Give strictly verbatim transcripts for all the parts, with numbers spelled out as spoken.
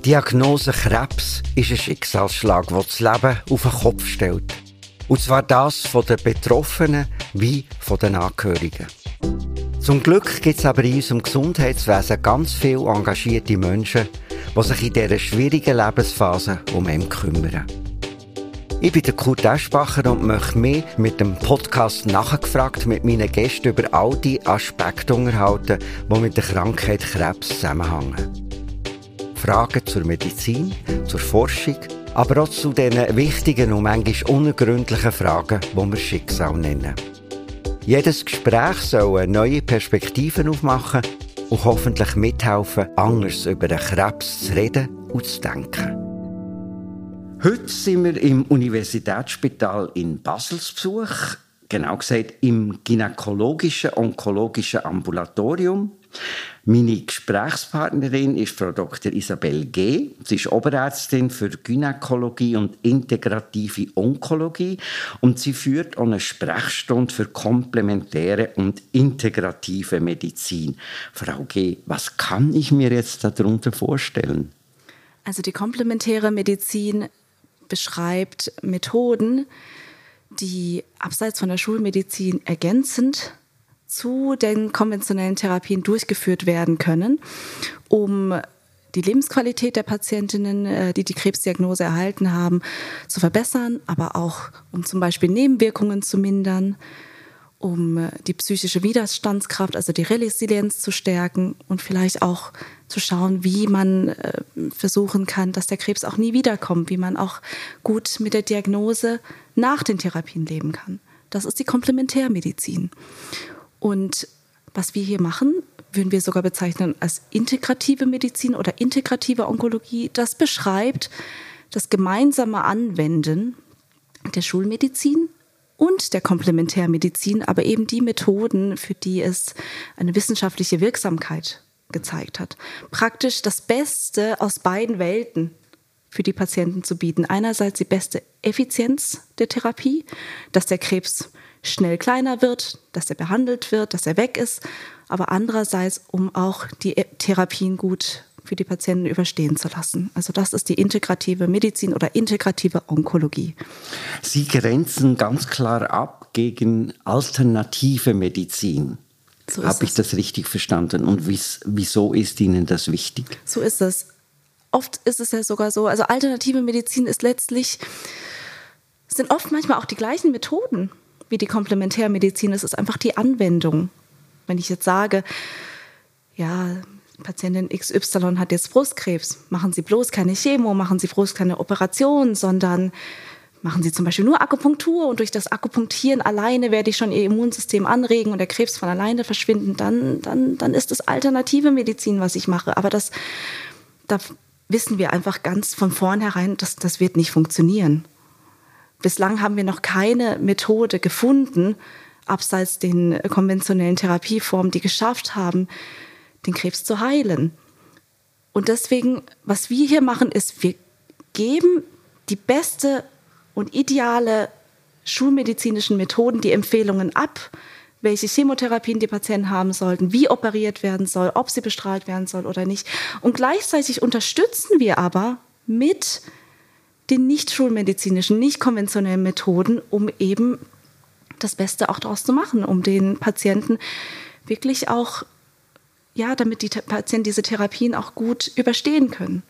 Diagnose Krebs ist ein Schicksalsschlag, der das Leben auf den Kopf stellt. Und zwar das von den Betroffenen wie von den Angehörigen. Zum Glück gibt es aber in unserem Gesundheitswesen ganz viele engagierte Menschen, die sich in dieser schwierigen Lebensphase um einen kümmern. Ich bin der Kurt Eschbacher und möchte mich mit dem Podcast «Nachgefragt» mit meinen Gästen über all die Aspekte unterhalten, die mit der Krankheit Krebs zusammenhängen. Fragen zur Medizin, zur Forschung, aber auch zu den wichtigen und manchmal unergründlichen Fragen, die wir Schicksal nennen. Jedes Gespräch soll neue Perspektiven aufmachen und hoffentlich mithelfen, anders über den Krebs zu reden und zu denken. Heute sind wir im Universitätsspital in Basel zu Besuch, genau gesagt im gynäkologischen onkologischen Ambulatorium. Meine Gesprächspartnerin ist Frau Doktor Isabel G. Sie ist Oberärztin für Gynäkologie und integrative Onkologie und sie führt auch eine Sprechstunde für komplementäre und integrative Medizin. Frau G., was kann ich mir jetzt darunter vorstellen? Also die komplementäre Medizin beschreibt Methoden, die abseits von der Schulmedizin ergänzend zu den konventionellen Therapien durchgeführt werden können, um die Lebensqualität der Patientinnen, die die Krebsdiagnose erhalten haben, zu verbessern, aber auch um zum Beispiel Nebenwirkungen zu mindern, um die psychische Widerstandskraft, also die Resilienz zu stärken und vielleicht auch zu schauen, wie man versuchen kann, dass der Krebs auch nie wiederkommt, wie man auch gut mit der Diagnose nach den Therapien leben kann. Das ist die Komplementärmedizin. Und was wir hier machen, würden wir sogar bezeichnen als integrative Medizin oder integrative Onkologie. Das beschreibt das gemeinsame Anwenden der Schulmedizin und der Komplementärmedizin, aber eben die Methoden, für die es eine wissenschaftliche Wirksamkeit gezeigt hat. Praktisch das Beste aus beiden Welten für die Patienten zu bieten. Einerseits die beste Effizienz der Therapie, dass der Krebs schnell kleiner wird, dass er behandelt wird, dass er weg ist, aber andererseits, um auch die Therapien gut für die Patienten überstehen zu lassen. Also das ist die integrative Medizin oder integrative Onkologie. Sie grenzen ganz klar ab gegen alternative Medizin. So Habe ich das richtig verstanden? Und wieso ist Ihnen das wichtig? So ist es. Oft ist es ja sogar so, also alternative Medizin ist letztlich, sind oft manchmal auch die gleichen Methoden wie die Komplementärmedizin. Es ist einfach die Anwendung. Wenn ich jetzt sage, ja, Patientin X Y hat jetzt Brustkrebs, machen Sie bloß keine Chemo, machen Sie bloß keine Operation, sondern machen Sie zum Beispiel nur Akupunktur und durch das Akupunktieren alleine werde ich schon Ihr Immunsystem anregen und der Krebs von alleine verschwinden, dann, dann, dann ist es alternative Medizin, was ich mache. Aber das, da wissen wir einfach ganz von vornherein, dass das wird nicht funktionieren. Bislang haben wir noch keine Methode gefunden, abseits den konventionellen Therapieformen, die geschafft haben, den Krebs zu heilen. Und deswegen, was wir hier machen, ist, wir geben die beste und ideale schulmedizinischen Methoden, die Empfehlungen ab, welche Chemotherapien die Patienten haben sollten, wie operiert werden soll, ob sie bestrahlt werden soll oder nicht. Und gleichzeitig unterstützen wir aber mit den nicht schulmedizinischen, nicht konventionellen Methoden, um eben das Beste auch daraus zu machen, um den Patienten wirklich auch, ja, damit die Patienten diese Therapien auch gut überstehen können.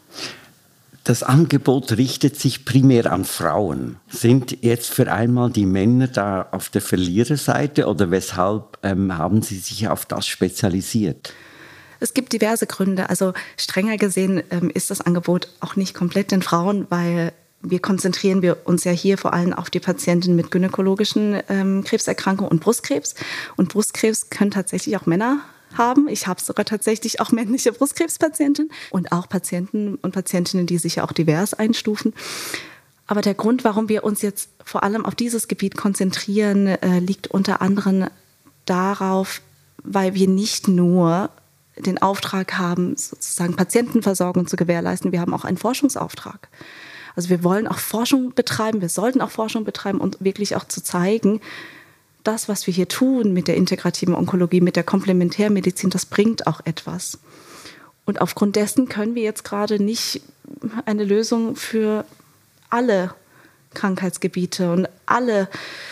Das Angebot richtet sich primär an Frauen. Sind jetzt für einmal die Männer da auf der Verliererseite oder weshalb ähm, haben sie sich auf das spezialisiert? Es gibt diverse Gründe. Also strenger gesehen ähm, ist das Angebot auch nicht komplett den Frauen, weil wir konzentrieren wir uns ja hier vor allem auf die Patienten mit gynäkologischen ähm, Krebserkrankungen und Brustkrebs. Und Brustkrebs können tatsächlich auch Männer haben. Ich habe sogar tatsächlich auch männliche Brustkrebspatienten und auch Patienten und Patientinnen, die sich ja auch divers einstufen. Aber der Grund, warum wir uns jetzt vor allem auf dieses Gebiet konzentrieren, äh, liegt unter anderem darauf, weil wir nicht nur den Auftrag haben, sozusagen Patientenversorgung zu gewährleisten. Wir haben auch einen Forschungsauftrag. Also wir wollen auch Forschung betreiben, wir sollten auch Forschung betreiben und wirklich auch zu zeigen, das, was wir hier tun mit der integrativen Onkologie, mit der Komplementärmedizin, das bringt auch etwas. Und aufgrund dessen können wir jetzt gerade nicht eine Lösung für alle Krankheitsgebiete und alle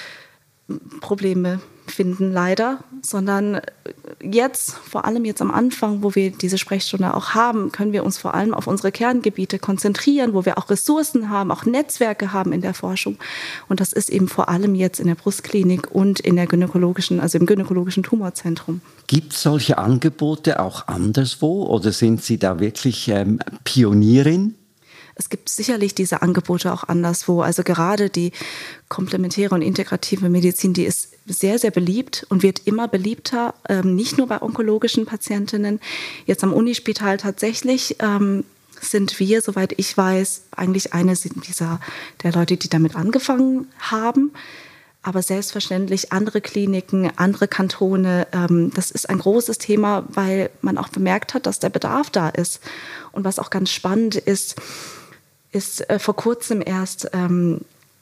Probleme finden, leider, sondern jetzt, vor allem jetzt am Anfang, wo wir diese Sprechstunde auch haben, können wir uns vor allem auf unsere Kerngebiete konzentrieren, wo wir auch Ressourcen haben, auch Netzwerke haben in der Forschung. Und das ist eben vor allem jetzt in der Brustklinik und in der gynäkologischen, also im gynäkologischen Tumorzentrum. Gibt es solche Angebote auch anderswo oder sind Sie da wirklich ähm, Pionierin? Es gibt sicherlich diese Angebote auch anderswo. Also gerade die komplementäre und integrative Medizin, die ist sehr, sehr beliebt und wird immer beliebter, ähm, nicht nur bei onkologischen Patientinnen. Jetzt am Unispital tatsächlich ähm, sind wir, soweit ich weiß, eigentlich eine dieser der Leute, die damit angefangen haben. Aber selbstverständlich andere Kliniken, andere Kantone, ähm, das ist ein großes Thema, weil man auch bemerkt hat, dass der Bedarf da ist. Und was auch ganz spannend ist, ist äh, vor kurzem erst, ähm,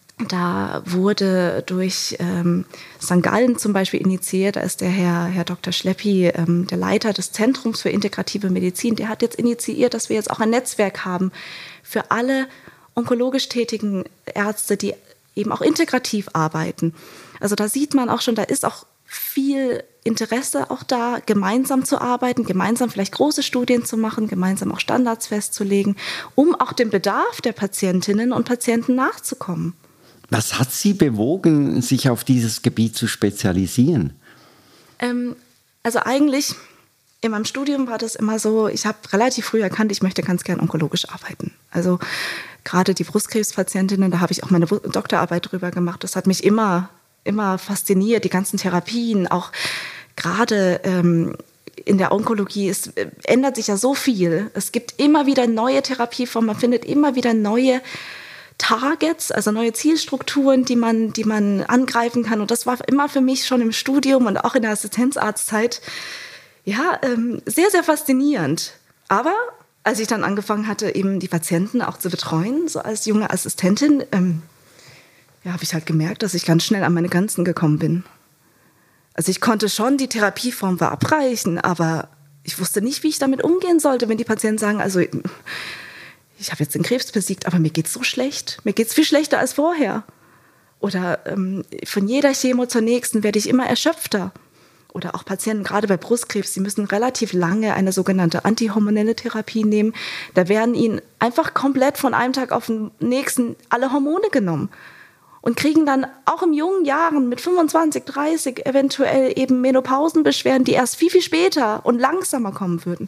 da wurde durch ähm, Sankt Gallen zum Beispiel initiiert, da ist der Herr, Herr Doktor Schleppi, ähm, der Leiter des Zentrums für integrative Medizin, der hat jetzt initiiert, dass wir jetzt auch ein Netzwerk haben für alle onkologisch tätigen Ärzte, die eben auch integrativ arbeiten. Also da sieht man auch schon, da ist auch viel Interesse auch da, gemeinsam zu arbeiten, gemeinsam vielleicht große Studien zu machen, gemeinsam auch Standards festzulegen, um auch dem Bedarf der Patientinnen und Patienten nachzukommen. Was hat Sie bewogen, sich auf dieses Gebiet zu spezialisieren? Ähm, also eigentlich in meinem Studium war das immer so, ich habe relativ früh erkannt, ich möchte ganz gern onkologisch arbeiten. Also gerade die Brustkrebspatientinnen, da habe ich auch meine Doktorarbeit drüber gemacht. Das hat mich immer immer fasziniert, die ganzen Therapien, auch gerade ähm, in der Onkologie, es äh, ändert sich ja so viel. Es gibt immer wieder neue Therapieformen, man findet immer wieder neue Targets, also neue Zielstrukturen, die man, die man angreifen kann. Und das war immer für mich schon im Studium und auch in der Assistenzarztzeit ja, ähm, sehr, sehr faszinierend. Aber als ich dann angefangen hatte, eben die Patienten auch zu betreuen, so als junge Assistentin, ähm, ja, habe ich halt gemerkt, dass ich ganz schnell an meine Grenzen gekommen bin. Also ich konnte schon die Therapieform verabreichen, aber ich wusste nicht, wie ich damit umgehen sollte, wenn die Patienten sagen, also ich habe jetzt den Krebs besiegt, aber mir geht's so schlecht. Mir geht's viel schlechter als vorher. Oder ähm, von jeder Chemo zur nächsten werde ich immer erschöpfter. Oder auch Patienten, gerade bei Brustkrebs, die müssen relativ lange eine sogenannte antihormonelle Therapie nehmen. Da werden ihnen einfach komplett von einem Tag auf den nächsten alle Hormone genommen. Und kriegen dann auch in jungen Jahren mit fünfundzwanzig, dreißig eventuell eben Menopausenbeschwerden, die erst viel, viel später und langsamer kommen würden.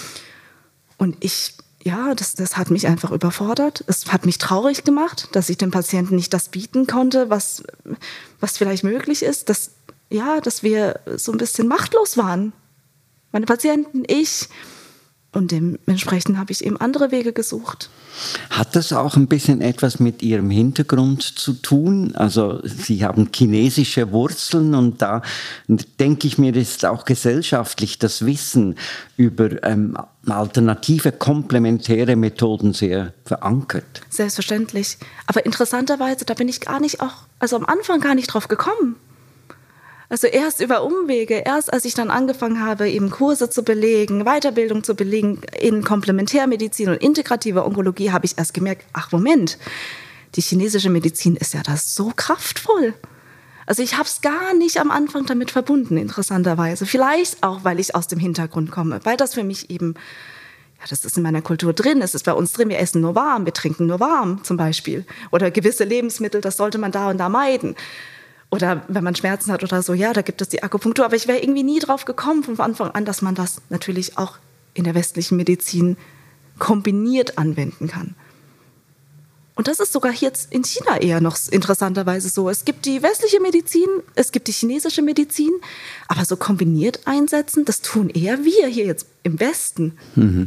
Und ich, ja, das, das hat mich einfach überfordert. Es hat mich traurig gemacht, dass ich den Patienten nicht das bieten konnte, was, was vielleicht möglich ist, dass, ja, dass wir so ein bisschen machtlos waren. Meine Patienten, ich. Und dementsprechend habe ich eben andere Wege gesucht. Hat das auch ein bisschen etwas mit Ihrem Hintergrund zu tun? Also Sie haben chinesische Wurzeln und da denke ich mir, ist auch gesellschaftlich das Wissen über ähm, alternative, komplementäre Methoden sehr verankert. Selbstverständlich. Aber interessanterweise, da bin ich gar nicht auch, also am Anfang gar nicht drauf gekommen. Also erst über Umwege, erst als ich dann angefangen habe, eben Kurse zu belegen, Weiterbildung zu belegen in Komplementärmedizin und integrativer Onkologie, habe ich erst gemerkt, ach Moment, die chinesische Medizin ist ja das so kraftvoll. Also ich habe es gar nicht am Anfang damit verbunden, interessanterweise. Vielleicht auch, weil ich aus dem Hintergrund komme, weil das für mich eben, ja, das ist in meiner Kultur drin, es ist bei uns drin, wir essen nur warm, wir trinken nur warm zum Beispiel. Oder gewisse Lebensmittel, das sollte man da und da meiden. Oder wenn man Schmerzen hat oder so, ja, da gibt es die Akupunktur. Aber ich wäre irgendwie nie drauf gekommen von Anfang an, dass man das natürlich auch in der westlichen Medizin kombiniert anwenden kann. Und das ist sogar jetzt in China eher noch interessanterweise so. Es gibt die westliche Medizin, es gibt die chinesische Medizin, aber so kombiniert einsetzen, das tun eher wir hier jetzt im Westen. Mhm.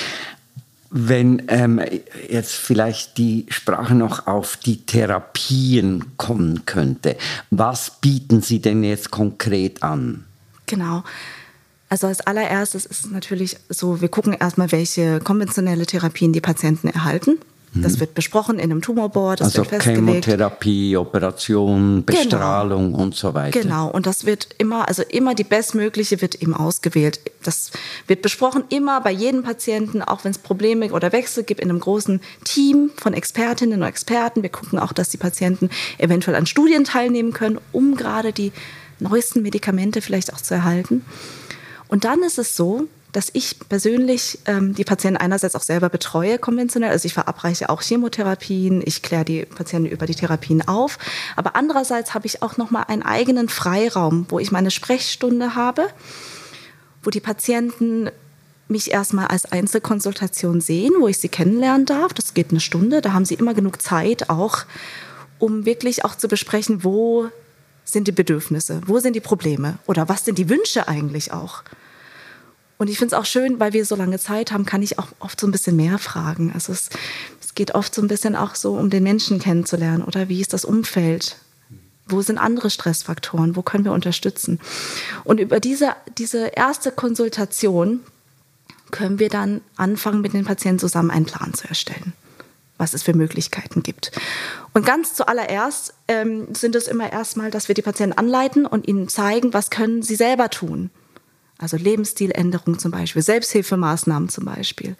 Wenn ähm, jetzt vielleicht die Sprache noch auf die Therapien kommen könnte, was bieten Sie denn jetzt konkret an? Genau. Also als allererstes ist es natürlich so, wir gucken erstmal, welche konventionelle Therapien die Patienten erhalten. Das wird besprochen in einem Tumorboard, das also wird festgelegt. Chemotherapie, Operation, Bestrahlung genau. und so weiter. Genau, und das wird immer, also immer die bestmögliche wird eben ausgewählt. Das wird besprochen immer bei jedem Patienten, auch wenn es Probleme oder Wechsel gibt, in einem großen Team von Expertinnen und Experten. Wir gucken auch, dass die Patienten eventuell an Studien teilnehmen können, um gerade die neuesten Medikamente vielleicht auch zu erhalten. Und dann ist es so, dass ich persönlich ähm, die Patienten einerseits auch selber betreue, konventionell. Also ich verabreiche auch Chemotherapien, ich kläre die Patienten über die Therapien auf. Aber andererseits habe ich auch nochmal einen eigenen Freiraum, wo ich meine Sprechstunde habe, wo die Patienten mich erstmal als Einzelkonsultation sehen, wo ich sie kennenlernen darf. Das geht eine Stunde, da haben sie immer genug Zeit auch, um wirklich auch zu besprechen, wo sind die Bedürfnisse, wo sind die Probleme oder was sind die Wünsche eigentlich auch. Und ich finde es auch schön, weil wir so lange Zeit haben, kann ich auch oft so ein bisschen mehr fragen. Also es, es geht oft so ein bisschen auch so um den Menschen kennenzulernen oder wie ist das Umfeld? Wo sind andere Stressfaktoren? Wo können wir unterstützen? Und über diese, diese erste Konsultation können wir dann anfangen, mit den Patienten zusammen einen Plan zu erstellen, was es für Möglichkeiten gibt. Und ganz zuallererst ähm, sind es immer erstmal, dass wir die Patienten anleiten und ihnen zeigen, was können sie selber tun. Also Lebensstiländerung zum Beispiel, Selbsthilfemaßnahmen zum Beispiel,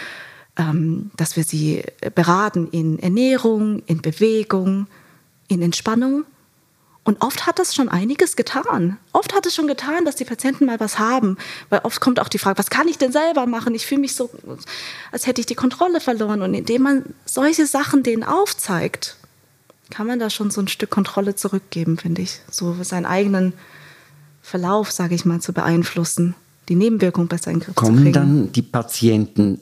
ähm, dass wir sie beraten in Ernährung, in Bewegung, in Entspannung. Und oft hat das schon einiges getan. Oft hat es schon getan, dass die Patienten mal was haben. Weil oft kommt auch die Frage, was kann ich denn selber machen? Ich fühle mich so, als hätte ich die Kontrolle verloren. Und indem man solche Sachen denen aufzeigt, kann man da schon so ein Stück Kontrolle zurückgeben, finde ich. So seinen eigenen Verlauf, sage ich mal, zu beeinflussen, die Nebenwirkung besser in den Griff zu kriegen. Kommen dann die Patienten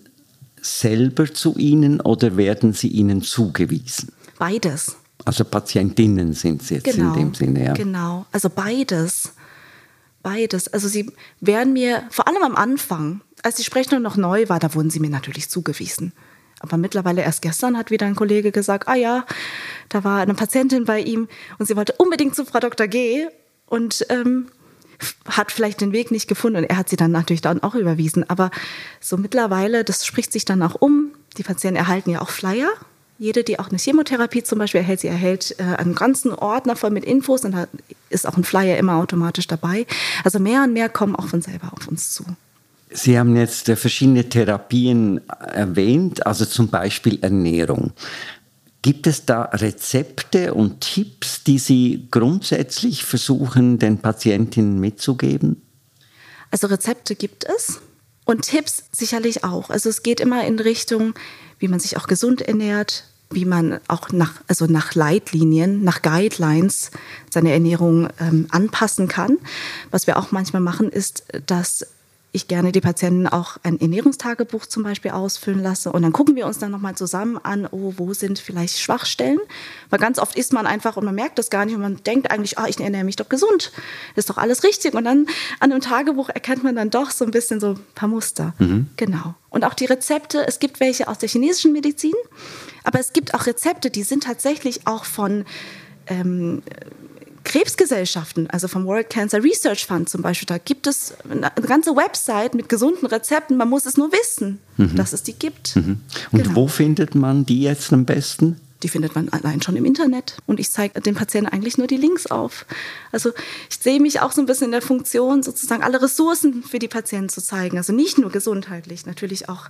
selber zu Ihnen oder werden sie Ihnen zugewiesen? Beides. Also Patientinnen sind es jetzt genau, in dem Sinne, ja? Genau, also beides. Beides. Also sie werden mir, vor allem am Anfang, als die Sprechstunde noch neu war, da wurden sie mir natürlich zugewiesen. Aber mittlerweile, erst gestern hat wieder ein Kollege gesagt, ah ja, da war eine Patientin bei ihm und sie wollte unbedingt zu Frau Doktor G. und ähm, hat vielleicht den Weg nicht gefunden und er hat sie dann natürlich dann auch überwiesen. Aber so mittlerweile, das spricht sich dann auch um. Die Patienten erhalten ja auch Flyer. Jede, die auch eine Chemotherapie zum Beispiel erhält, sie erhält äh, einen ganzen Ordner voll mit Infos und da ist auch ein Flyer immer automatisch dabei. Also mehr und mehr kommen auch von selber auf uns zu. Sie haben jetzt äh, verschiedene Therapien erwähnt, also zum Beispiel Ernährung. Gibt es da Rezepte und Tipps, die Sie grundsätzlich versuchen, den Patientinnen mitzugeben? Also Rezepte gibt es und Tipps sicherlich auch. Also es geht immer in Richtung, wie man sich auch gesund ernährt, wie man auch nach, also nach Leitlinien, nach Guidelines seine Ernährung ähm, anpassen kann. Was wir auch manchmal machen, ist, dass ich gerne die Patienten auch ein Ernährungstagebuch zum Beispiel ausfüllen lasse. Und dann gucken wir uns dann nochmal zusammen an, oh, wo sind vielleicht Schwachstellen? Weil ganz oft isst man einfach und man merkt das gar nicht und man denkt eigentlich, ah, ich ernähre mich doch gesund. Das ist doch alles richtig. Und dann an einem Tagebuch erkennt man dann doch so ein bisschen so ein paar Muster. Mhm. Genau. Und auch die Rezepte, es gibt welche aus der chinesischen Medizin, aber es gibt auch Rezepte, die sind tatsächlich auch von ähm, Krebsgesellschaften, also vom World Cancer Research Fund zum Beispiel, da gibt es eine ganze Website mit gesunden Rezepten, man muss es nur wissen, mhm. dass es die gibt. Mhm. Und genau. Wo findet man die jetzt am besten? Die findet man allein schon im Internet und ich zeige den Patienten eigentlich nur die Links auf. Also ich sehe mich auch so ein bisschen in der Funktion, sozusagen alle Ressourcen für die Patienten zu zeigen, also nicht nur gesundheitlich, natürlich auch.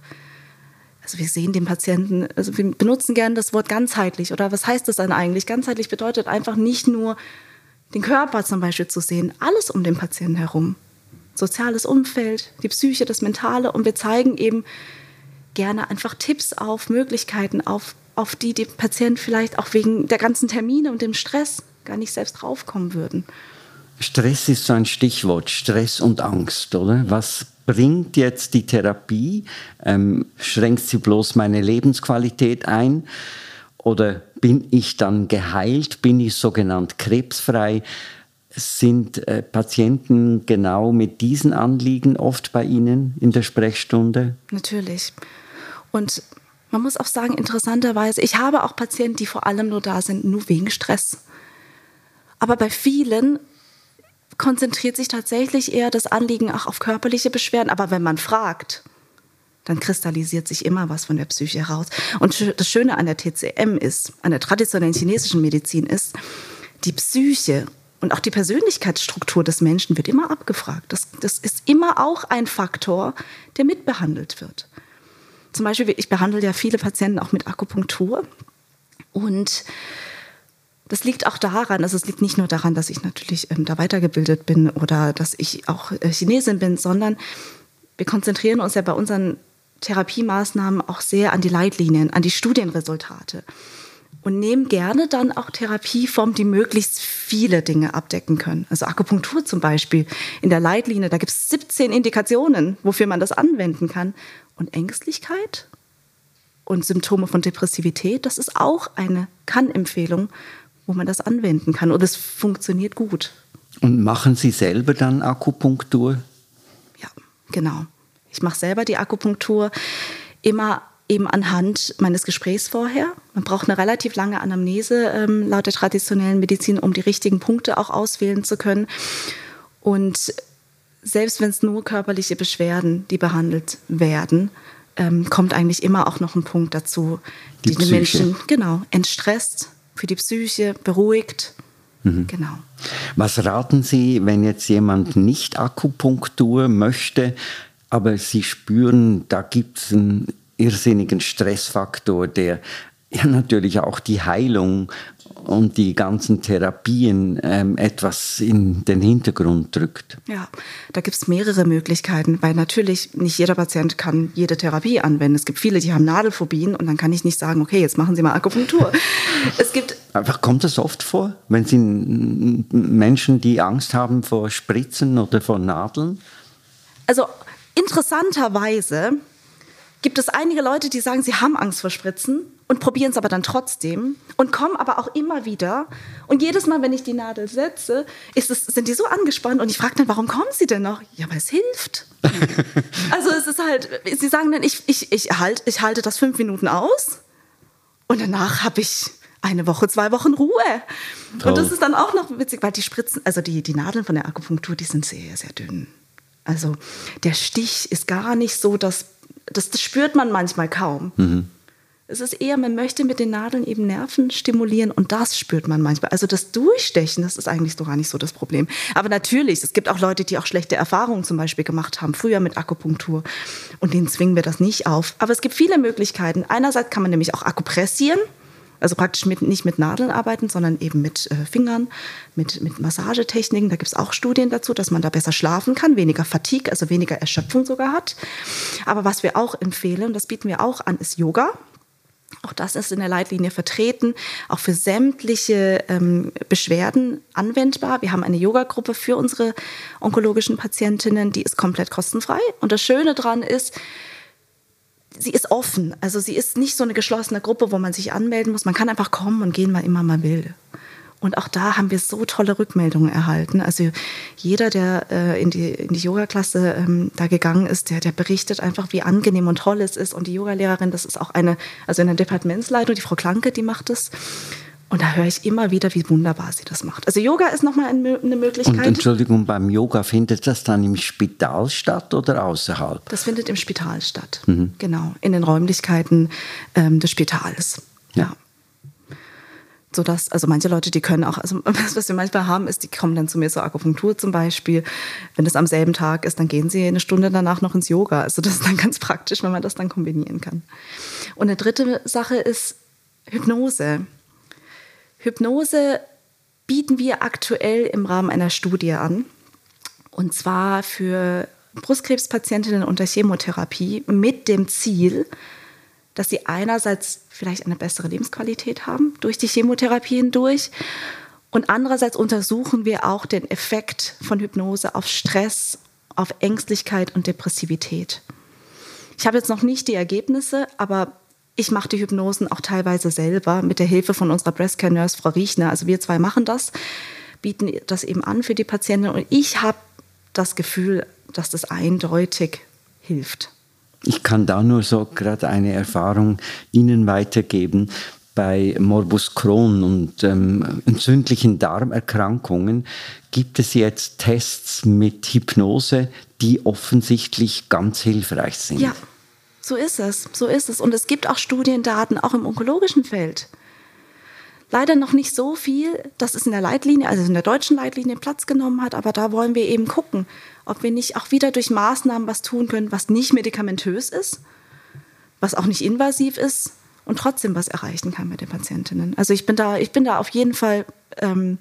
Also wir sehen den Patienten, also wir benutzen gerne das Wort ganzheitlich oder was heißt das dann eigentlich? Ganzheitlich bedeutet einfach nicht nur den Körper zum Beispiel zu sehen, alles um den Patienten herum. Soziales Umfeld, die Psyche, das Mentale. Und wir zeigen eben gerne einfach Tipps auf, Möglichkeiten auf, auf die die Patienten vielleicht auch wegen der ganzen Termine und dem Stress gar nicht selbst draufkommen würden. Stress ist so ein Stichwort, Stress und Angst, oder? Was bringt jetzt die Therapie? Ähm, schränkt sie bloß meine Lebensqualität ein? Oder bin ich dann geheilt? Bin ich sogenannt krebsfrei? Sind äh, Patienten genau mit diesen Anliegen oft bei Ihnen in der Sprechstunde? Natürlich. Und man muss auch sagen, interessanterweise, ich habe auch Patienten, die vor allem nur da sind, nur wegen Stress. Aber bei vielen konzentriert sich tatsächlich eher das Anliegen auch auf körperliche Beschwerden. Aber wenn man fragt, dann kristallisiert sich immer was von der Psyche heraus. Und das Schöne an der T C M ist, an der traditionellen chinesischen Medizin ist, die Psyche und auch die Persönlichkeitsstruktur des Menschen wird immer abgefragt. Das, das ist immer auch ein Faktor, der mitbehandelt wird. Zum Beispiel, ich behandle ja viele Patienten auch mit Akupunktur. Und das liegt auch daran, also es liegt nicht nur daran, dass ich natürlich ähm, da weitergebildet bin oder dass ich auch äh, Chinesin bin, sondern wir konzentrieren uns ja bei unseren Therapiemaßnahmen auch sehr an die Leitlinien, an die Studienresultate und nehmen gerne dann auch Therapieformen, die möglichst viele Dinge abdecken können. Also Akupunktur zum Beispiel in der Leitlinie, da gibt es siebzehn Indikationen, wofür man das anwenden kann. Und Ängstlichkeit und Symptome von Depressivität, das ist auch eine Kann-Empfehlung, wo man das anwenden kann. Und es funktioniert gut. Und machen Sie selber dann Akupunktur? Ja, genau. Ich mache selber die Akupunktur immer eben anhand meines Gesprächs vorher. Man braucht eine relativ lange Anamnese ähm, laut der traditionellen Medizin, um die richtigen Punkte auch auswählen zu können. Und selbst wenn es nur körperliche Beschwerden, die behandelt werden, ähm, kommt eigentlich immer auch noch ein Punkt dazu, die, die den Menschen genau entstresst, für die Psyche beruhigt. Mhm. Genau. Was raten Sie, wenn jetzt jemand nicht Akupunktur möchte, aber Sie spüren, da gibt es einen irrsinnigen Stressfaktor, der ja natürlich auch die Heilung und die ganzen Therapien ähm, etwas in den Hintergrund drückt? Ja, da gibt es mehrere Möglichkeiten, weil natürlich nicht jeder Patient kann jede Therapie anwenden. Es gibt viele, die haben Nadelphobien und dann kann ich nicht sagen, okay, jetzt machen Sie mal Akupunktur. Es gibt Einfach kommt das oft vor, wenn Sie Menschen, die Angst haben vor Spritzen oder vor Nadeln? Also interessanterweise gibt es einige Leute, die sagen, sie haben Angst vor Spritzen und probieren es aber dann trotzdem und kommen aber auch immer wieder. Und jedes Mal, wenn ich die Nadel setze, ist es, sind die so angespannt und ich frage dann, warum kommen sie denn noch? Ja, weil es hilft. Also es ist halt, sie sagen dann, ich, ich, ich, halt, ich halte das fünf Minuten aus und danach habe ich eine Woche, zwei Wochen Ruhe. Toll. Und das ist dann auch noch witzig, weil die Spritzen, also die, die Nadeln von der Akupunktur, die sind sehr, sehr dünn. Also der Stich ist gar nicht so, dass Das, das spürt man manchmal kaum. Mhm. Es ist eher, man möchte mit den Nadeln eben Nerven stimulieren und das spürt man manchmal. Also das Durchstechen, das ist eigentlich so gar nicht so das Problem. Aber natürlich, es gibt auch Leute, die auch schlechte Erfahrungen zum Beispiel gemacht haben, früher mit Akupunktur. Und denen zwingen wir das nicht auf. Aber es gibt viele Möglichkeiten. Einerseits kann man nämlich auch akupressieren. Also praktisch mit, nicht mit Nadeln arbeiten, sondern eben mit äh, Fingern, mit, mit Massagetechniken. Da gibt es auch Studien dazu, dass man da besser schlafen kann, weniger Fatigue, also weniger Erschöpfung sogar hat. Aber was wir auch empfehlen, das bieten wir auch an, ist Yoga. Auch das ist in der Leitlinie vertreten, auch für sämtliche ähm, Beschwerden anwendbar. Wir haben eine Yoga-Gruppe für unsere onkologischen Patientinnen, die ist komplett kostenfrei. Und das Schöne daran ist, sie ist offen, also sie ist nicht so eine geschlossene Gruppe, wo man sich anmelden muss. Man kann einfach kommen und gehen, wann immer man will. Und auch da haben wir so tolle Rückmeldungen erhalten. Also jeder, der äh, in die, in die Yoga-Klasse ähm, da gegangen ist, der, der berichtet einfach, wie angenehm und toll es ist. Und die Yogalehrerin, das ist auch eine, also in der Departementsleitung, die Frau Klanke, die macht das. Und da höre ich immer wieder, wie wunderbar sie das macht. Also Yoga ist nochmal eine Möglichkeit. Und Entschuldigung, beim Yoga findet das dann im Spital statt oder außerhalb? Das findet im Spital statt, mhm. Genau, in den Räumlichkeiten ähm, des Spitals. Ja. ja. Sodass, also manche Leute, die können auch, also was wir manchmal haben, ist, die kommen dann zu mir zur Akupunktur zum Beispiel. Wenn es am selben Tag ist, dann gehen sie eine Stunde danach noch ins Yoga. Also das ist dann ganz praktisch, wenn man das dann kombinieren kann. Und eine dritte Sache ist Hypnose. Hypnose bieten wir aktuell im Rahmen einer Studie an. Und zwar für Brustkrebspatientinnen unter Chemotherapie mit dem Ziel, dass sie einerseits vielleicht eine bessere Lebensqualität haben durch die Chemotherapie hindurch und andererseits untersuchen wir auch den Effekt von Hypnose auf Stress, auf Ängstlichkeit und Depressivität. Ich habe jetzt noch nicht die Ergebnisse, aber ich mache die Hypnosen auch teilweise selber mit der Hilfe von unserer Breastcare-Nurse, Frau Riechner. Also wir zwei machen das, bieten das eben an für die Patienten. Und ich habe das Gefühl, dass das eindeutig hilft. Ich kann da nur so gerade eine Erfahrung Ihnen weitergeben. Bei Morbus Crohn und ähm, entzündlichen Darmerkrankungen gibt es jetzt Tests mit Hypnose, die offensichtlich ganz hilfreich sind. Ja. So ist es, so ist es. Und es gibt auch Studiendaten, auch im onkologischen Feld. Leider noch nicht so viel, dass es in der Leitlinie, also in der deutschen Leitlinie Platz genommen hat, aber da wollen wir eben gucken, ob wir nicht auch wieder durch Maßnahmen was tun können, was nicht medikamentös ist, was auch nicht invasiv ist und trotzdem was erreichen kann mit den Patientinnen. Also ich bin da, ich bin da auf jeden Fall ähm,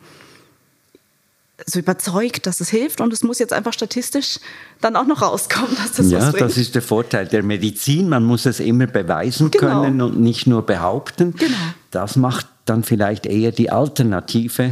so überzeugt, dass es hilft, und es muss jetzt einfach statistisch dann auch noch rauskommen, dass das ja, was bringt. Ja, das ist der Vorteil der Medizin. Man muss es immer beweisen genau. können und nicht nur behaupten. Genau. Das macht dann vielleicht eher die alternative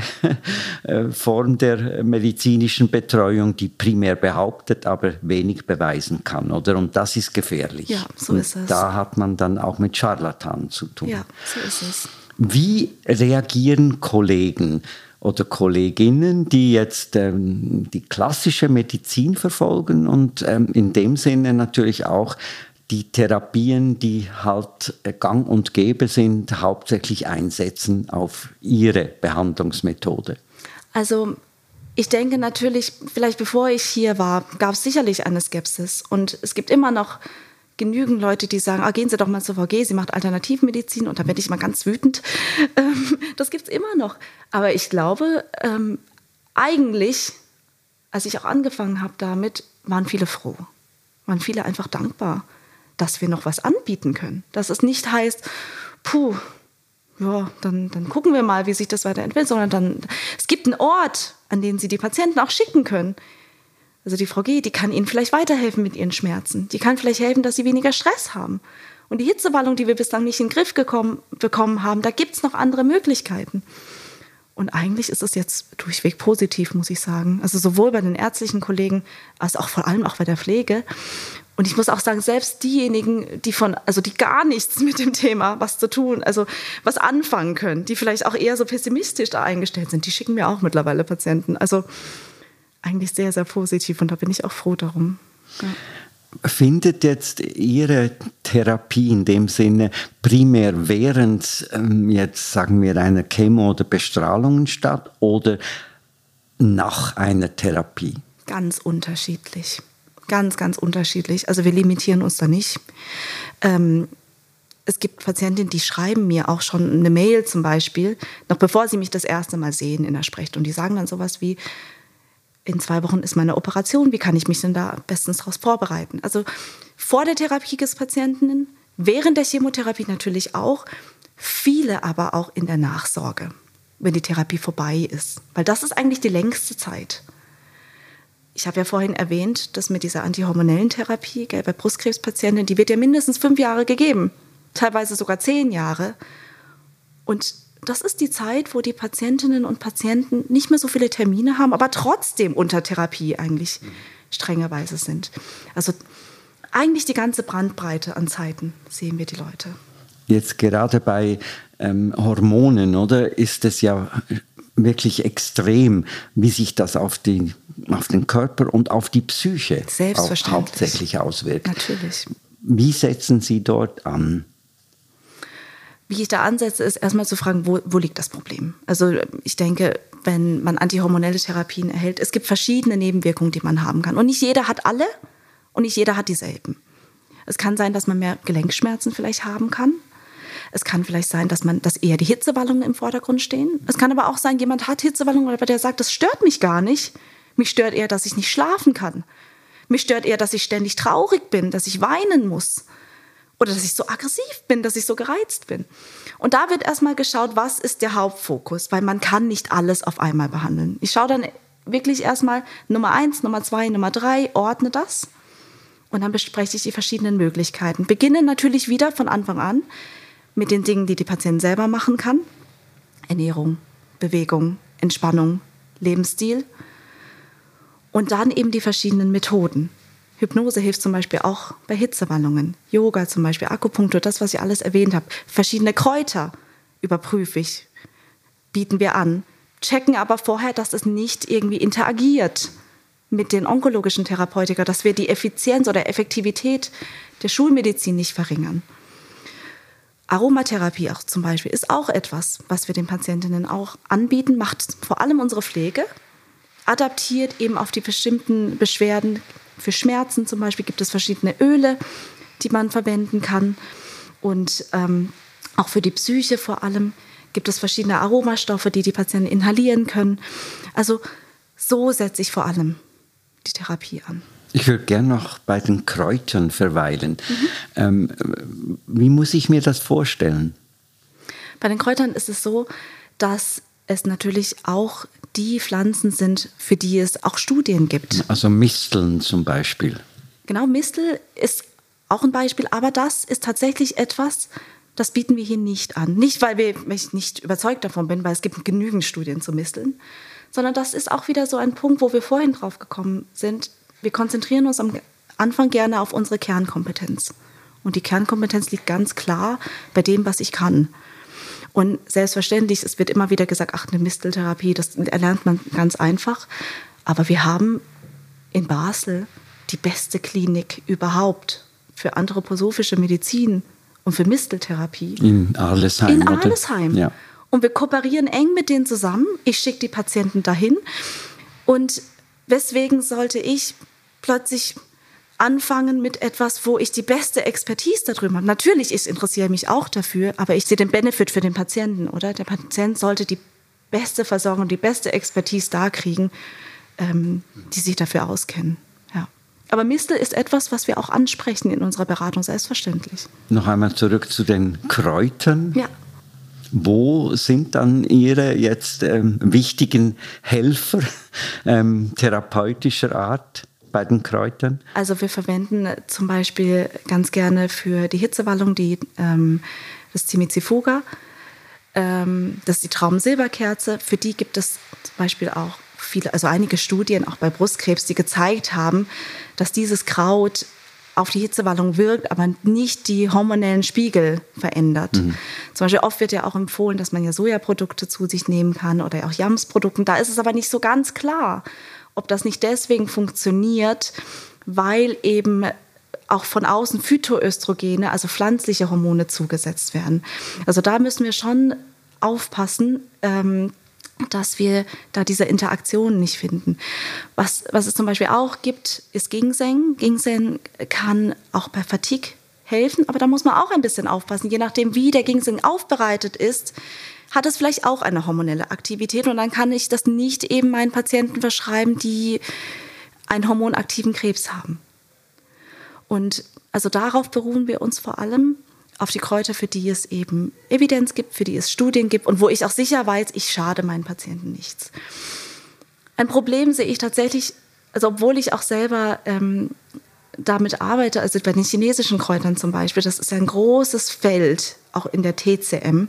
Form der medizinischen Betreuung, die primär behauptet, aber wenig beweisen kann, oder? Und das ist gefährlich. Ja, so ist es. Und da hat man dann auch mit Scharlatanen zu tun. Ja, so ist es. Wie reagieren Kollegen oder Kolleginnen, die jetzt ähm, die klassische Medizin verfolgen und ähm, in dem Sinne natürlich auch die Therapien, die halt gang und gäbe sind, hauptsächlich einsetzen auf ihre Behandlungsmethode? Also ich denke natürlich, vielleicht bevor ich hier war, gab es sicherlich eine Skepsis. Und es gibt immer noch genügend Leute, die sagen, ah, gehen Sie doch mal zur V G, sie macht Alternativmedizin, und da werde ich mal ganz wütend. Ähm, das gibt es immer noch. Aber ich glaube, ähm, eigentlich, als ich auch angefangen habe damit, waren viele froh. Waren viele einfach dankbar, dass wir noch was anbieten können. Dass es nicht heißt, puh, ja, dann, dann gucken wir mal, wie sich das weiterentwickelt, sondern dann, es gibt einen Ort, an den Sie die Patienten auch schicken können. Also die Frau G., die kann Ihnen vielleicht weiterhelfen mit Ihren Schmerzen. Die kann vielleicht helfen, dass Sie weniger Stress haben. Und die Hitzewallung, die wir bislang nicht in den Griff gekommen, bekommen haben, da gibt es noch andere Möglichkeiten. Und eigentlich ist es jetzt durchweg positiv, muss ich sagen. Also sowohl bei den ärztlichen Kollegen, als auch vor allem auch bei der Pflege. Und ich muss auch sagen, selbst diejenigen, die von, also die gar nichts mit dem Thema was zu tun, also was anfangen können, die vielleicht auch eher so pessimistisch da eingestellt sind, die schicken mir auch mittlerweile Patienten. Also eigentlich sehr, sehr positiv, und da bin ich auch froh darum. Ja. Findet jetzt Ihre Therapie in dem Sinne primär während ähm, jetzt sagen wir einer Chemo oder Bestrahlung statt oder nach einer Therapie? Ganz unterschiedlich. Ganz, ganz unterschiedlich. Also wir limitieren uns da nicht. Ähm, es gibt Patientinnen, die schreiben mir auch schon eine Mail zum Beispiel, noch bevor sie mich das erste Mal sehen in der Sprechstunde. Die sagen dann sowas wie, in zwei Wochen ist meine Operation, wie kann ich mich denn da bestens daraus vorbereiten? Also vor der Therapie des Patienten, während der Chemotherapie natürlich auch, viele aber auch in der Nachsorge, wenn die Therapie vorbei ist. Weil das ist eigentlich die längste Zeit. Ich habe ja vorhin erwähnt, dass mit dieser antihormonellen Therapie gell, bei Brustkrebspatienten, die wird ja mindestens fünf Jahre gegeben, teilweise sogar zehn Jahre. Und das ist die Zeit, wo die Patientinnen und Patienten nicht mehr so viele Termine haben, aber trotzdem unter Therapie eigentlich strengerweise sind. Also eigentlich die ganze Bandbreite an Zeiten sehen wir die Leute. Jetzt gerade bei ähm, Hormonen, oder, ist es ja wirklich extrem, wie sich das auf, die, auf den Körper und auf die Psyche auch hauptsächlich auswirkt. Natürlich. Wie setzen Sie dort an? Wie ich da ansetze, ist erstmal zu fragen, wo, wo liegt das Problem? Also ich denke, wenn man antihormonelle Therapien erhält, es gibt verschiedene Nebenwirkungen, die man haben kann. Und nicht jeder hat alle und nicht jeder hat dieselben. Es kann sein, dass man mehr Gelenkschmerzen vielleicht haben kann. Es kann vielleicht sein, dass, man, dass eher die Hitzewallungen im Vordergrund stehen. Es kann aber auch sein, jemand hat Hitzewallungen, aber der sagt, das stört mich gar nicht. Mich stört eher, dass ich nicht schlafen kann. Mich stört eher, dass ich ständig traurig bin, dass ich weinen muss. Oder dass ich so aggressiv bin, dass ich so gereizt bin. Und da wird erstmal geschaut, was ist der Hauptfokus, weil man kann nicht alles auf einmal behandeln. Ich schaue dann wirklich erstmal Nummer eins, Nummer zwei, Nummer drei, ordne das. Und dann bespreche ich die verschiedenen Möglichkeiten. Beginne natürlich wieder von Anfang an mit den Dingen, die die Patientin selber machen kann. Ernährung, Bewegung, Entspannung, Lebensstil. Und dann eben die verschiedenen Methoden. Hypnose hilft zum Beispiel auch bei Hitzewallungen. Yoga zum Beispiel, Akupunktur, das, was ich alles erwähnt habe. Verschiedene Kräuter überprüfe ich, bieten wir an. Checken aber vorher, dass es nicht irgendwie interagiert mit den onkologischen Therapeutika, dass wir die Effizienz oder Effektivität der Schulmedizin nicht verringern. Aromatherapie auch zum Beispiel ist auch etwas, was wir den Patientinnen auch anbieten, macht vor allem unsere Pflege, adaptiert eben auf die bestimmten Beschwerden. Für Schmerzen zum Beispiel gibt es verschiedene Öle, die man verwenden kann. Und ähm, auch für die Psyche vor allem gibt es verschiedene Aromastoffe, die die Patienten inhalieren können. Also so setze ich vor allem die Therapie an. Ich würde gerne noch bei den Kräutern verweilen. Mhm. Ähm, wie muss ich mir das vorstellen? Bei den Kräutern ist es so, dass es natürlich auch die Pflanzen sind, für die es auch Studien gibt. Also Misteln zum Beispiel. Genau, Mistel ist auch ein Beispiel, aber das ist tatsächlich etwas, das bieten wir hier nicht an. Nicht, weil wir, ich nicht überzeugt davon bin, weil es gibt genügend Studien zu Misteln, sondern das ist auch wieder so ein Punkt, wo wir vorhin drauf gekommen sind. Wir konzentrieren uns am Anfang gerne auf unsere Kernkompetenz. Und die Kernkompetenz liegt ganz klar bei dem, was ich kann. Und selbstverständlich, es wird immer wieder gesagt, ach, eine Misteltherapie, das erlernt man ganz einfach. Aber wir haben in Basel die beste Klinik überhaupt für anthroposophische Medizin und für Misteltherapie. In Arlesheim. In Arlesheim. Ja. Und wir kooperieren eng mit denen zusammen. Ich schicke die Patienten dahin. Und weswegen sollte ich plötzlich anfangen mit etwas, wo ich die beste Expertise darüber habe? Natürlich, ich interessiere mich auch dafür, aber ich sehe den Benefit für den Patienten, oder? Der Patient sollte die beste Versorgung, die beste Expertise da kriegen, ähm, die sich dafür auskennen. Ja. Aber Mistel ist etwas, was wir auch ansprechen in unserer Beratung, selbstverständlich. Noch einmal zurück zu den Kräutern. Ja. Wo sind dann Ihre jetzt ähm, wichtigen Helfer ähm, therapeutischer Art bei den Kräutern? Also wir verwenden zum Beispiel ganz gerne für die Hitzewallung die, ähm, das Cimizifuga. Ähm, das ist die Traubensilberkerze. Für die gibt es zum Beispiel auch viele, also einige Studien, auch bei Brustkrebs, die gezeigt haben, dass dieses Kraut auf die Hitzewallung wirkt, aber nicht die hormonellen Spiegel verändert. Mhm. Zum Beispiel oft wird ja auch empfohlen, dass man ja Sojaprodukte zu sich nehmen kann oder auch Yams-Produkte. Da ist es aber nicht so ganz klar, ob das nicht deswegen funktioniert, weil eben auch von außen Phytoöstrogene, also pflanzliche Hormone, zugesetzt werden. Also da müssen wir schon aufpassen, ähm, dass wir da diese Interaktion nicht finden. Was, was es zum Beispiel auch gibt, ist Ginseng. Ginseng kann auch bei Fatigue helfen, aber da muss man auch ein bisschen aufpassen. Je nachdem, wie der Ginseng aufbereitet ist, hat es vielleicht auch eine hormonelle Aktivität und dann kann ich das nicht eben meinen Patienten verschreiben, die einen hormonaktiven Krebs haben. Und also darauf beruhen wir uns vor allem, auf die Kräuter, für die es eben Evidenz gibt, für die es Studien gibt und wo ich auch sicher weiß, ich schade meinen Patienten nichts. Ein Problem sehe ich tatsächlich, also obwohl ich auch selber ähm, damit arbeite, also bei den chinesischen Kräutern zum Beispiel, das ist ein großes Feld, auch in der T C M.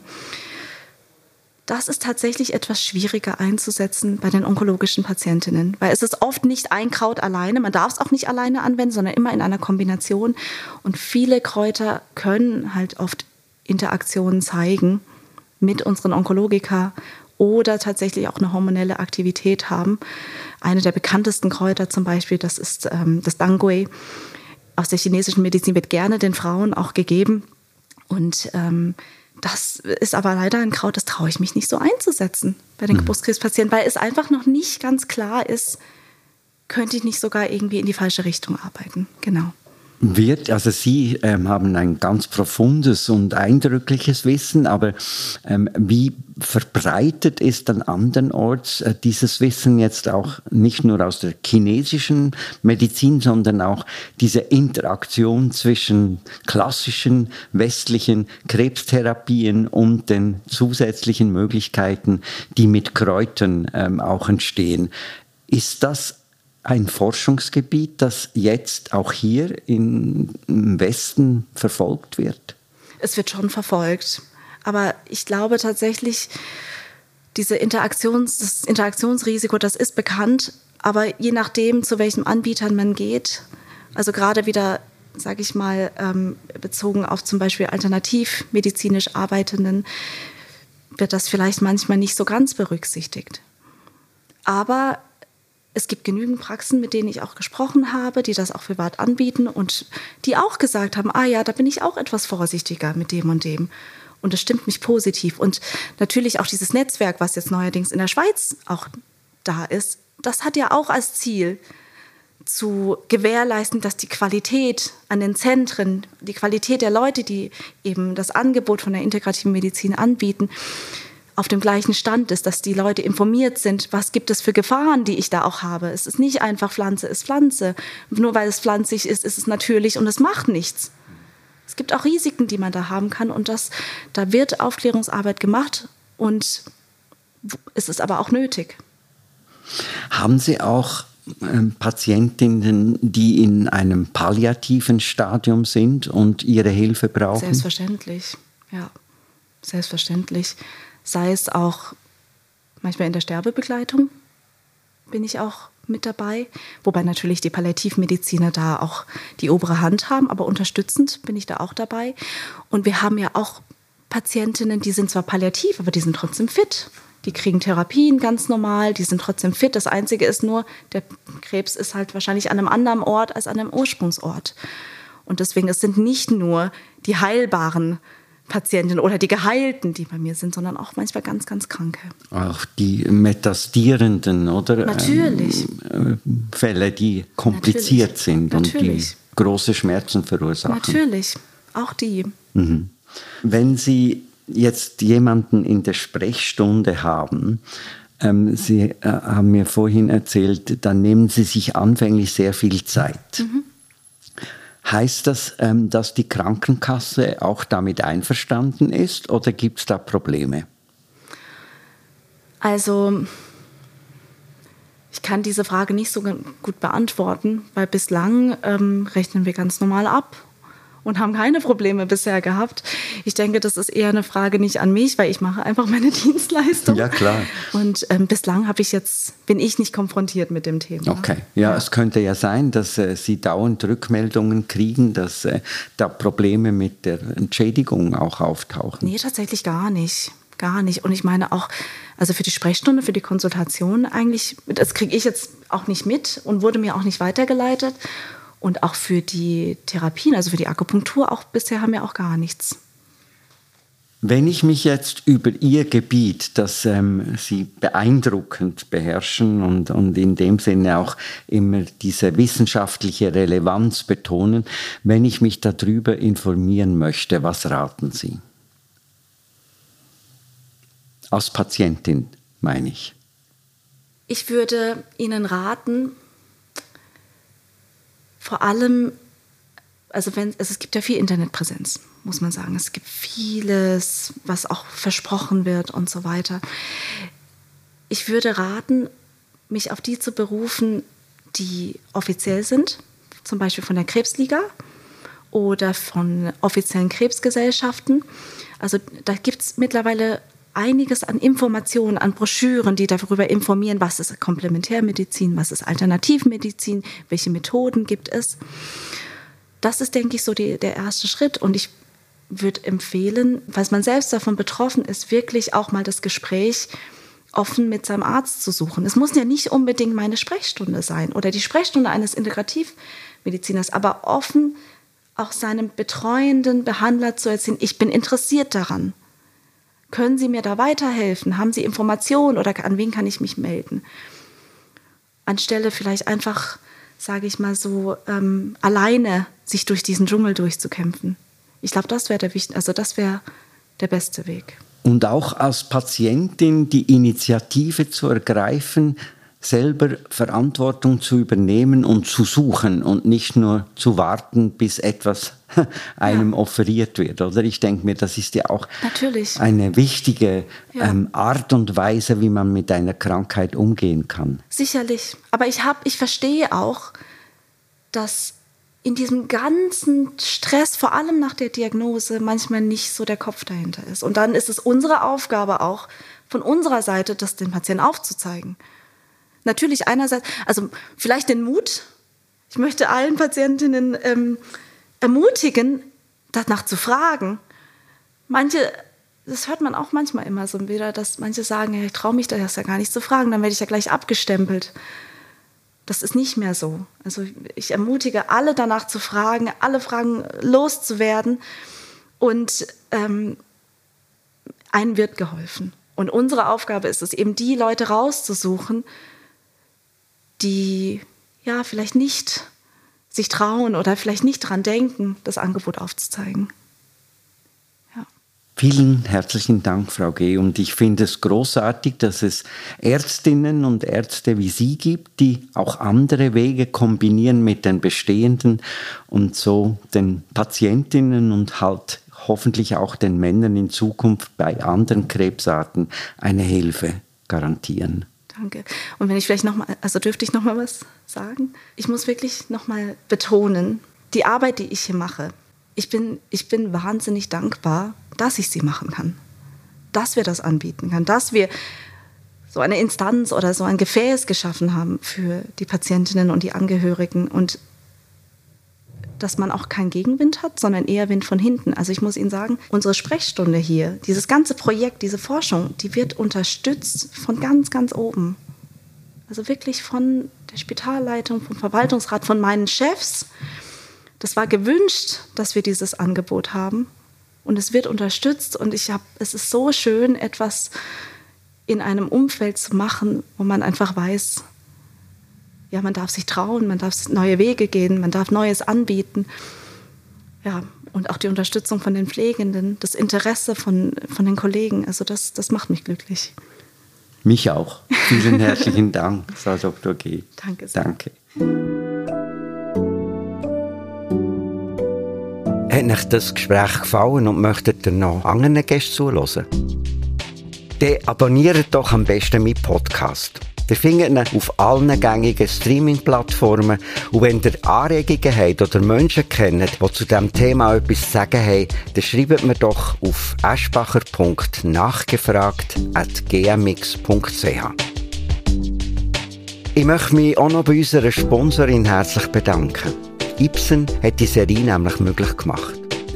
Das ist tatsächlich etwas schwieriger einzusetzen bei den onkologischen Patientinnen, weil es ist oft nicht ein Kraut alleine, man darf es auch nicht alleine anwenden, sondern immer in einer Kombination. Und viele Kräuter können halt oft Interaktionen zeigen mit unseren Onkologika oder tatsächlich auch eine hormonelle Aktivität haben. Eine der bekanntesten Kräuter zum Beispiel, das ist ähm, das Dangui. Aus der chinesischen Medizin wird gerne den Frauen auch gegeben. Und ähm, das ist aber leider ein Kraut, das traue ich mich nicht so einzusetzen bei den mhm. Brustkrebspatienten, weil es einfach noch nicht ganz klar ist, könnte ich nicht sogar irgendwie in die falsche Richtung arbeiten. Genau. Wird, also Sie ähm, haben ein ganz profundes und eindrückliches Wissen, aber ähm, wie verbreitet ist dann andernorts äh, dieses Wissen jetzt auch nicht nur aus der chinesischen Medizin, sondern auch diese Interaktion zwischen klassischen westlichen Krebstherapien und den zusätzlichen Möglichkeiten, die mit Kräutern ähm, auch entstehen? Ist das ein Forschungsgebiet, das jetzt auch hier im Westen verfolgt wird? Es wird schon verfolgt. Aber ich glaube tatsächlich, diese Interaktions, das Interaktionsrisiko, das ist bekannt. Aber je nachdem, zu welchen Anbietern man geht, also gerade wieder, sage ich mal, ähm, bezogen auf zum Beispiel alternativmedizinisch Arbeitenden, wird das vielleicht manchmal nicht so ganz berücksichtigt. Aber es gibt genügend Praxen, mit denen ich auch gesprochen habe, die das auch privat anbieten und die auch gesagt haben, ah ja, da bin ich auch etwas vorsichtiger mit dem und dem. Und das stimmt mich positiv. Und natürlich auch dieses Netzwerk, was jetzt neuerdings in der Schweiz auch da ist, das hat ja auch als Ziel, zu gewährleisten, dass die Qualität an den Zentren, die Qualität der Leute, die eben das Angebot von der integrativen Medizin anbieten, auf dem gleichen Stand ist, dass die Leute informiert sind, was gibt es für Gefahren, die ich da auch habe. Es ist nicht einfach Pflanze ist Pflanze. Nur weil es pflanzlich ist, ist es natürlich und es macht nichts. Es gibt auch Risiken, die man da haben kann und das, da wird Aufklärungsarbeit gemacht und es ist aber auch nötig. Haben Sie auch ähm, Patientinnen, die in einem palliativen Stadium sind und Ihre Hilfe brauchen? Selbstverständlich, ja, selbstverständlich. Sei es auch manchmal in der Sterbebegleitung bin ich auch mit dabei, wobei natürlich die Palliativmediziner da auch die obere Hand haben, aber unterstützend bin ich da auch dabei. Und wir haben ja auch Patientinnen, die sind zwar palliativ, aber die sind trotzdem fit. Die kriegen Therapien ganz normal, die sind trotzdem fit. Das Einzige ist nur, der Krebs ist halt wahrscheinlich an einem anderen Ort als an einem Ursprungsort. Und deswegen, es sind nicht nur die heilbaren Patienten oder die Geheilten, die bei mir sind, sondern auch manchmal ganz, ganz Kranke. Auch die metastierenden, oder? Natürlich. Ähm, Fälle, die kompliziert Natürlich. sind und Natürlich. die große Schmerzen verursachen. Natürlich, auch die. Mhm. Wenn Sie jetzt jemanden in der Sprechstunde haben, ähm, Sie äh, haben mir vorhin erzählt, dann nehmen Sie sich anfänglich sehr viel Zeit. Mhm. Heißt das, ähm, dass die Krankenkasse auch damit einverstanden ist oder gibt es da Probleme? Also, ich kann diese Frage nicht so gut beantworten, weil bislang ähm, rechnen wir ganz normal ab und haben keine Probleme bisher gehabt. Ich denke, das ist eher eine Frage nicht an mich, weil ich mache einfach meine Dienstleistung. Ja, klar. Und ähm, bislang habe ich jetzt, bin ich nicht konfrontiert mit dem Thema. Okay, ja, ja. Es könnte ja sein, dass äh, Sie dauernd Rückmeldungen kriegen, dass äh, da Probleme mit der Entschädigung auch auftauchen. Nee, tatsächlich gar nicht. Gar nicht. Und ich meine auch, also für die Sprechstunde, für die Konsultation eigentlich, das kriege ich jetzt auch nicht mit und wurde mir auch nicht weitergeleitet. Und auch für die Therapien, also für die Akupunktur, auch bisher haben wir auch gar nichts. Wenn ich mich jetzt über Ihr Gebiet, das ähm, Sie beeindruckend beherrschen und, und in dem Sinne auch immer diese wissenschaftliche Relevanz betonen, wenn ich mich darüber informieren möchte, was raten Sie? Als Patientin, meine ich. Ich würde Ihnen raten, vor allem, also, wenn, also es gibt ja viel Internetpräsenz, muss man sagen. Es gibt vieles, was auch versprochen wird und so weiter. Ich würde raten, mich auf die zu berufen, die offiziell sind, zum Beispiel von der Krebsliga oder von offiziellen Krebsgesellschaften. Also da gibt es mittlerweile einiges an Informationen, an Broschüren, die darüber informieren, was ist Komplementärmedizin, was ist Alternativmedizin, welche Methoden gibt es. Das ist, denke ich, so die, der erste Schritt. Und ich würde empfehlen, falls man selbst davon betroffen ist, wirklich auch mal das Gespräch offen mit seinem Arzt zu suchen. Es muss ja nicht unbedingt meine Sprechstunde sein oder die Sprechstunde eines Integrativmediziners, aber offen auch seinem betreuenden Behandler zu erzählen, ich bin interessiert daran. Können Sie mir da weiterhelfen? Haben Sie Informationen oder an wen kann ich mich melden? Anstelle vielleicht einfach, sage ich mal so, ähm, alleine sich durch diesen Dschungel durchzukämpfen. Ich glaube, das wäre der wichtig, also das wäre der beste Weg. Und auch als Patientin die Initiative zu ergreifen, selber Verantwortung zu übernehmen und zu suchen und nicht nur zu warten, bis etwas einem ja. offeriert wird. Oder ich denke mir, das ist ja auch Natürlich. eine wichtige ja. ähm, Art und Weise, wie man mit einer Krankheit umgehen kann. Sicherlich. Aber ich, hab, ich verstehe auch, dass in diesem ganzen Stress, vor allem nach der Diagnose, manchmal nicht so der Kopf dahinter ist. Und dann ist es unsere Aufgabe auch, von unserer Seite, das den Patienten aufzuzeigen. Natürlich einerseits, also vielleicht den Mut. Ich möchte allen Patientinnen ähm, ermutigen, danach zu fragen. Manche, das hört man auch manchmal immer so wieder, dass manche sagen, ja, ich traue mich das ja gar nicht zu fragen, dann werde ich ja gleich abgestempelt. Das ist nicht mehr so. Also ich ermutige alle danach zu fragen, alle Fragen loszuwerden und ähm, einem wird geholfen. Und unsere Aufgabe ist es eben, die Leute rauszusuchen, die ja, vielleicht nicht sich trauen oder vielleicht nicht dran denken, das Angebot aufzuzeigen. Ja. Vielen herzlichen Dank, Frau G. Und ich finde es großartig, dass es Ärztinnen und Ärzte wie Sie gibt, die auch andere Wege kombinieren mit den bestehenden und so den Patientinnen und halt hoffentlich auch den Männern in Zukunft bei anderen Krebsarten eine Hilfe garantieren. Danke. Und wenn ich vielleicht noch mal, also dürfte ich noch mal was sagen? Ich muss wirklich noch mal betonen, die Arbeit, die ich hier mache, ich bin, ich bin wahnsinnig dankbar, dass ich sie machen kann, dass wir das anbieten können, dass wir so eine Instanz oder so ein Gefäß geschaffen haben für die Patientinnen und die Angehörigen und dass man auch keinen Gegenwind hat, sondern eher Wind von hinten. Also ich muss Ihnen sagen, unsere Sprechstunde hier, dieses ganze Projekt, diese Forschung, die wird unterstützt von ganz, ganz oben. Also wirklich von der Spitalleitung, vom Verwaltungsrat, von meinen Chefs. Das war gewünscht, dass wir dieses Angebot haben. Und es wird unterstützt. Und ich hab, es ist so schön, etwas in einem Umfeld zu machen, wo man einfach weiß, ja, man darf sich trauen, man darf neue Wege gehen, man darf Neues anbieten. Ja, und auch die Unterstützung von den Pflegenden, das Interesse von, von den Kollegen, also das, das macht mich glücklich. Mich auch. Vielen herzlichen Dank, Frau Doktor G. Danke sehr. Danke. Hat euch das Gespräch gefallen und möchtet ihr noch anderen Gästen zuhören? Dann abonniert doch am besten meinen Podcast. Ihr findet ihn auf allen gängigen Streaming-Plattformen. Und wenn ihr Anregungen habt oder Menschen kennt, die zu diesem Thema etwas zu sagen haben, dann schreibt mir doch auf eschbacher punkt nachgefragt at g m x punkt c h. Ich möchte mich auch noch bei unserer Sponsorin herzlich bedanken. Ipsen hat die Serie nämlich möglich gemacht.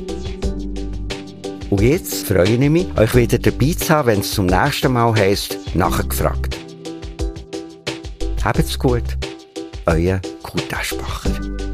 Und jetzt freue ich mich, euch wieder dabei zu haben, wenn es zum nächsten Mal heisst, nachgefragt. Habt's gut, euer Kurt Eschbacher.